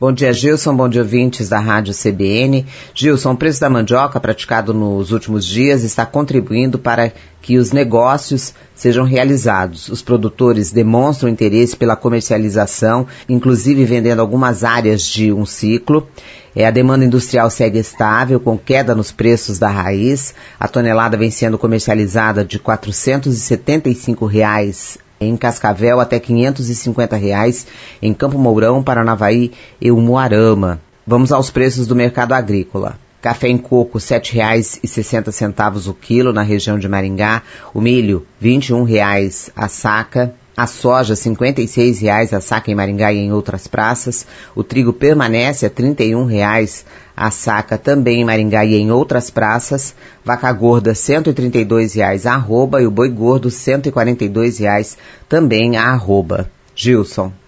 Bom dia, Gilson. Bom dia, ouvintes da Rádio CBN. Gilson, o preço da mandioca praticado nos últimos dias está contribuindo para que os negócios sejam realizados. Os produtores demonstram interesse pela comercialização, inclusive vendendo algumas áreas de um ciclo. A demanda industrial segue estável, com queda nos preços da raiz. A tonelada vem sendo comercializada de R$ 475 em Cascavel até R$ 550 em Campo Mourão, Paranavaí e Umuarama. Vamos aos preços do mercado agrícola. Café em coco, R$ 7,60 o quilo na região de Maringá. O milho, R$ 21 a saca. A soja, R$ 56 a saca em Maringá e em outras praças. O trigo permanece a R$ 31 a saca também em Maringá e em outras praças. Vaca gorda, R$ 132 a arroba, e o boi gordo, R$ 142 também a arroba. Gilson.